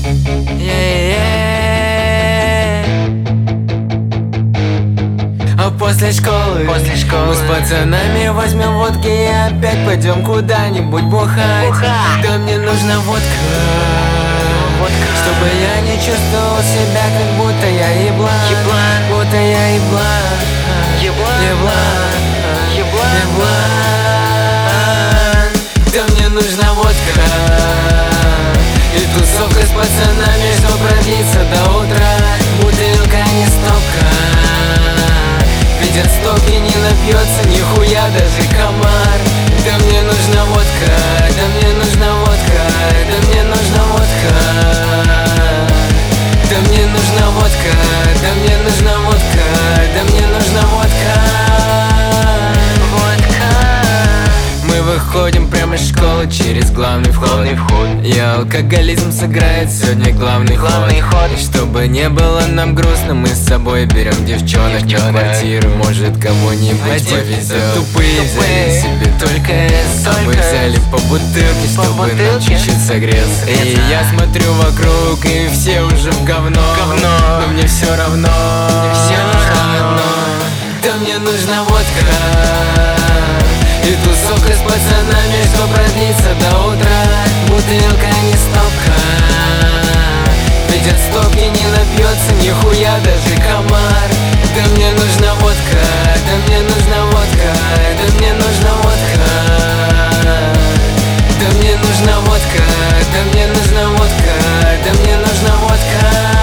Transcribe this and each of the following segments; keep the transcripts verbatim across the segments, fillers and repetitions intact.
А после школы, после школы мы с пацанами возьмем водки и опять пойдем куда-нибудь бухать. Бухать. Да мне нужна водка, водка, чтобы я не чувствовал себя, как будто я еблан, еблан, будто я еблан, еблан, еблан, еблан, еблан. Да мне нужна водка и тусовка с пацанами, что продлится до утра. Бутылка не стопка, ведь от стопки не напьется нихуя даже комар. Да мне нужна водка, да мне нужна водка, да мне нужна водка, да мне нужна водка, да мне нужна водка, да мне нужна водка. водка. Мы выходим прямо из школы через главный вход. Главный вход. И алкоголизм сыграет сегодня главный, Главный ход. ход. И чтобы не было нам грустно, мы с собой берем девчонок, Девчонок. на квартиру. Может кому-нибудь Один. повезет. Тупые взяли Тупые. себе только эс, а мы Только взяли эс. по бутылке, По чтобы нам бутылке. чуть-чуть согреться. И Греться. я смотрю вокруг, и все уже в говно, Говно. но мне все равно, Мне всё равно. Да мне нужна водка и тусовка с пацанами, что продлится до утра. Бутылка не стопка, ведь от стопки не напьется нихуя даже комар. Да мне нужна водка, да мне нужна водка, да мне нужна водка, да мне нужна водка, да мне нужна водка, да мне нужна водка.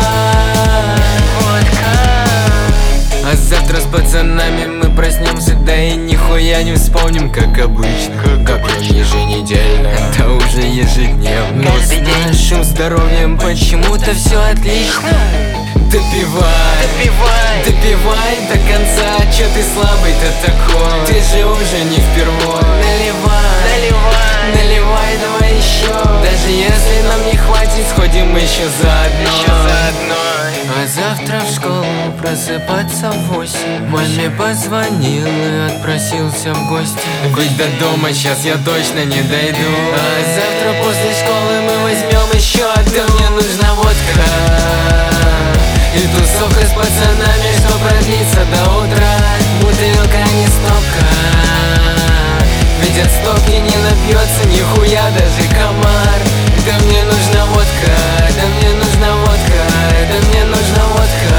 А завтра с пацанами мы проснемся, да и нихуя не вспомним, как обычно. Как еженедельно, это уже ежедневно. Но с Каждый день. нашим здоровьем почему-то все отлично. Допивай, Допивай. допивай до конца, чё ты слабый-то такой? Ты же уже не впервой. Наливай, Наливай. наливай, давай еще. Даже если нам не хватит, сходим еще заодно. Еще заодно. А завтра в школу просыпаться в восемь. Маме позвонил и отпросился в гости. Ведь до дома сейчас я точно не дойду. А завтра после школы мы возьмем еще одну. Мне нужна водка и тусовка с пацанами, что продлится до утра. Бутылка не стопка, ведь от стопки не напьется нихуя даже комар. Да мне нужна водка, да мне нужна водка, да мне нужна водка,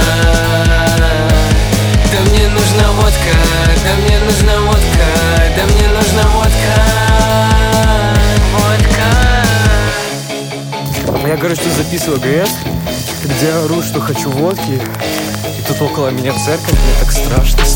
да мне нужна водка, да мне нужна водка, да мне нужна водка. Я, короче, записываю ГС, где ору, что хочу водки. И тут около меня церковь, мне так страшно